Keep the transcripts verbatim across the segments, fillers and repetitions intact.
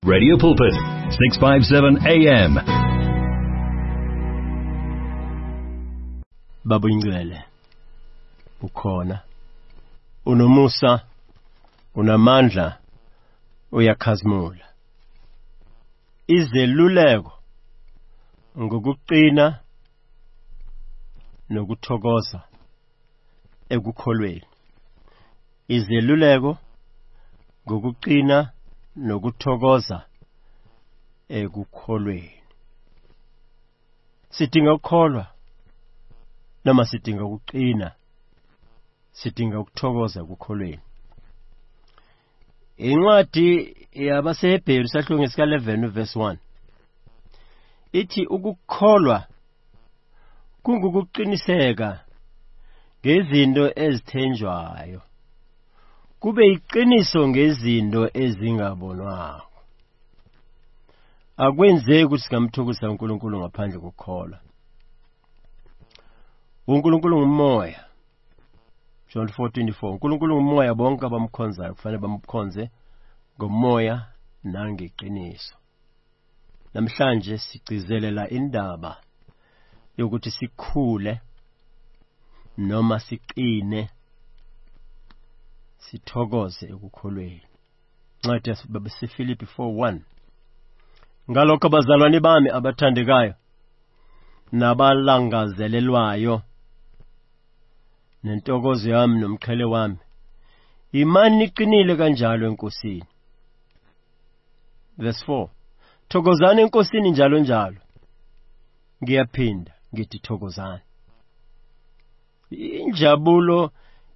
Radio Pulpit, six fifty-seven A M. Baba Ingcwele ukhona, unomusa, unamandla, uyakhazimula. Izeluleko ngokuqina nokuthokoza ekukholweni. Izeluleko ngokuqina nokuthokoza ekukholweni. Sidinga ukukholwa noma sidinga ukuqina, sidinga ukuthokoza ekukholweni. Incwadi yabaseHebheru sahlungu sika eleven verse one ithi ukukholwa kungukuqiniseka ngezinto ezithenjwayo, kube iqiniso ngezinto ezingabonwako. Akwenzeki ukuthi singamthokozisa uNkulunkulu ngaphandle kokukholwa. uNkulunkulu ngumoya, John four twenty-four. uNkulunkulu ngumoya, bonke abamkhonzayo kufanele bamkhonze ngomoya nangeqiniso. Namhlanje sigcizelela indaba yokuthi sikhule noma siqine, sithokoze ekukholweni. Ncwadi yaseFilipi four one. Ngalokho abazalwane bami abathandekayo nabalangazelelwayo, nentokozo yami nomqhele wami, imani iqinile kanjalo eNkosini. Verse four. Thokozani eNkosini njalo njalo. Ngiyaphinda ngithi thokozani. Injabulo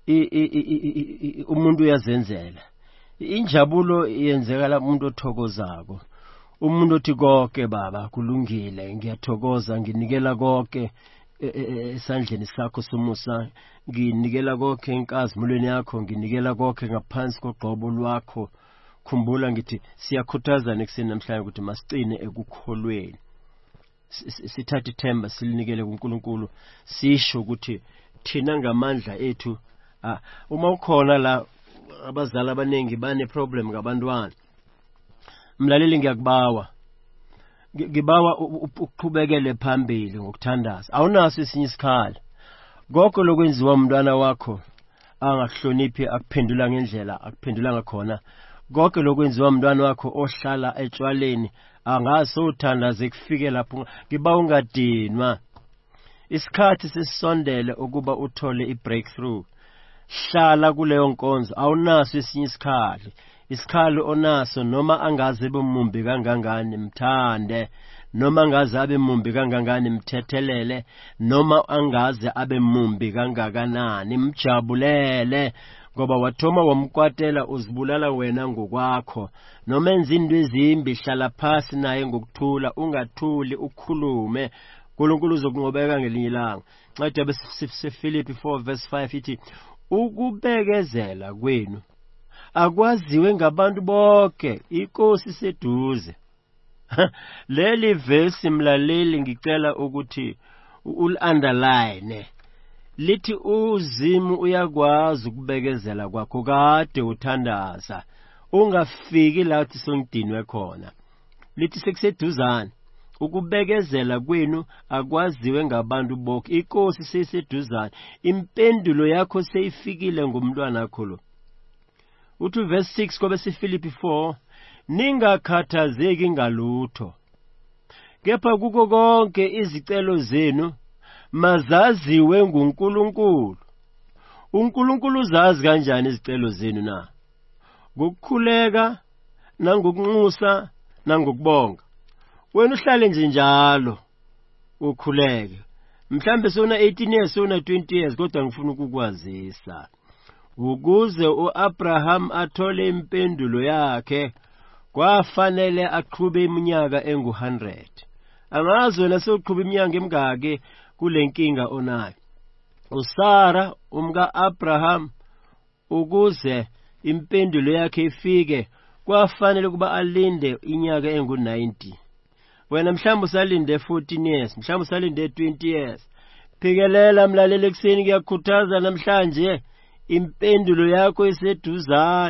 umuntu uyazenzela. Injabulo yenzekala umuntu othokozako. Umuntu othi konke baba kulungile, ngiyathokoza, nginikela konke esandleni sakho somusa, nginikela konke enkazimulweni yakho, nginikela konke ngaphansi kogqobo lwakho. Khumbula ngithi siyakhuthazana ekseni namhlanje ukuthi masicine ekukholweni. Sithathe ithemba silinikele kuNkulunkulu, sisho ukuthi thina ngamandla ethu, uma ukhona la abazali abanengi bane problem ngabantwana. Mlaleli ngiyakubawa, ngibawa ukuqhubekele phambili ngokuthandaza. Awunaso esinye isikhali. Konke lokwenziwa umntwana wakho angahloniphi, akuphendula ngendlela akuphendula ngakhona. Konke lokwenziwa umntwana wakho ohlala etshwaleni angaso uthandaze kufike lapho. Ngiba ungadinwa. Isikhathi sesisondele ukuba uthole i-breakthrough. Hlala kuleyo nkonzo. Awunaso esinye isikhali. Isikhali onaso, noma angaze bomumbi kangangani mthande, noma angaze abe mumbi kangangani mthethelele, noma angaze abe mumbi kangakanani mjabulele, ngoba wathoma wamkwatela uzibulala wena ngokwakho. Noma enza into ezimbi, hlala phasi naye ngokuthula, ungathuli, ukhulume. uNkulunkulu uzokunqobeka ngelinye ilanga. Ncwadi yabaseFilipi four verse five ithi ukubekezela kwenu akwaziwe ngabantu bonke, inkosi seduze. Leli verse mlaleli ngicela ukuthi ul-underline. Lithi uzimu uyakwazi ukubekezela kwakho kade uthandaza, ungafiki la uthi songidinwe khona. Lithi sekuseduzana. Ukubekezela kwenu akwaziwe ngabantu bonke, inkosi seyiseduzana, impendulo yakho seyifikile ngomntwana wakho lo. Uthi verse six kwabaseFilipi four, ningakhathazeki ngalutho, kepha kuko konke izicelo zenu mazaziwe nguNkulunkulu. uNkulunkulu uzazi kanjani izicelo zenu na? Ngokukhuleka nangokunxusa nangokubonga. Wena uhlale nje njalo ukhuleke. Mhlambe sona eighteen years sona twenty years, kodwa ngifuna ukukwazisa ukuze uAbraham athole impendulo yakhe kwafanele aqhube iminyaka engu one hundred. Angazi wena soqhube iminyaka emingaki kule nkinga onayo. uSara umka Abraham ukuze impendulo yakhe ifike kwafanele kuba alinde inyaka engu ninety. Wena mhlawumbe usalinde fourteen years, mhlawumbe usalinde twenty years. Phikelela mlaleli ekseni, ngiyakhuthaza namhlanje impendulo yakho iseduzane.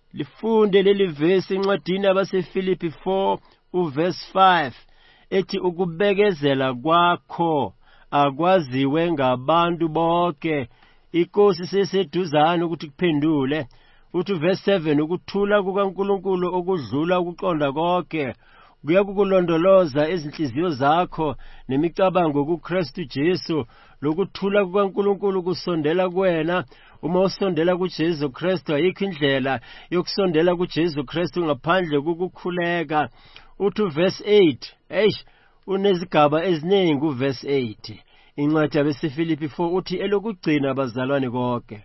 lifunde leli verse encwadini yabaseFilipi four uverse five ethi ukubekezela kwakho akwaziwe ngabantu bonke, inkosi seseduzana ukuthi kuphendule. Uthi verse seven ukuthula kukaNkulunkulu okudlula ukuqonda konke kuyakukulondoloza ezinhliziyo zakho nemicabango kuKristu Jesu. Lokuthula kukaNkulunkulu kusondela kuwena uma usondela kuJesu Kristu. Ayikho indlela yokusondela kuJesu Kristu ngaphandle kokukhuleka. Uthi verse eight eish unezigaba eziningi uverse eight incwadi yabaseFilipi four uthi elokugcina abazalwane konke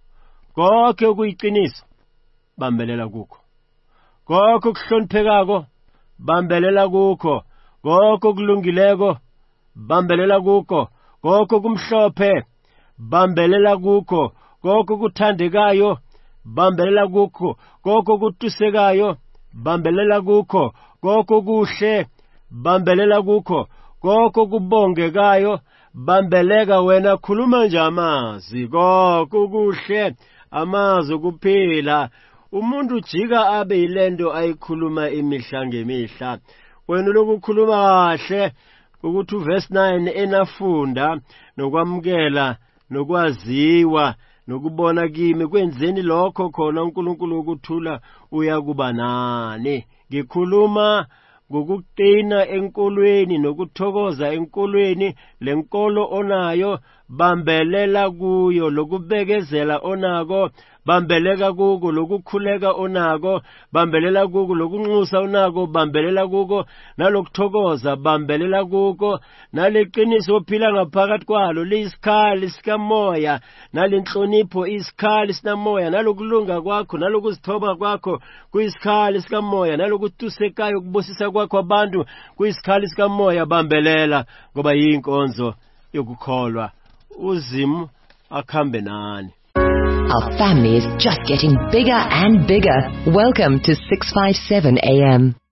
konke okuyiqiniso bambelela kukho, konke okuhloniphekako bambelela kukho, konke okulungileko bambelela kukho, konke okumhlophe bambelela kukho, konke okuthandekayo bambelela kukho, konke okutusekayo bambelela kukho, konke okuhle bambelela kukho, konke okubongekayo bambeleka wena. Khuluma nje amazwi konke okuhle, amazwi okuphila. Umuntu ujika abe yilento ayikhuluma imihla ngemihla. Wena lokukhuluma kahle ukuthi uverse nine enafunda nokwamukela nokwaziwa nokubona kimi kwenzeni lokho khona uNkulunkulu ukuthula uyakuba nani. Ngikhuluma ngokuqina enkolweni nokuthokoza enkolweni, lenkolo onayo bambelela kuyo, lokubekezela onako bambeleka kuko, lokukhuleka onako bambelela kuko, lokunxusa onako bambelela kuko, nalokuthokoza bambelela kuko, naleqiniso ophila ngaphakathi kwalo liyisikhali sikamoya, nalenhlonipho isikhali sikamoya, nalokulunga kwakho nalokuzithoba kwakho kuyisikhali sikamoya, nalokutusekayo kubusisa kwakho abantu kuyisikhali sikamoya. Bambelela ngoba yinkonzo yokukholwa. Uzimu akhambe nani. Our family is just getting bigger and bigger. Welcome to six fifty-seven A M.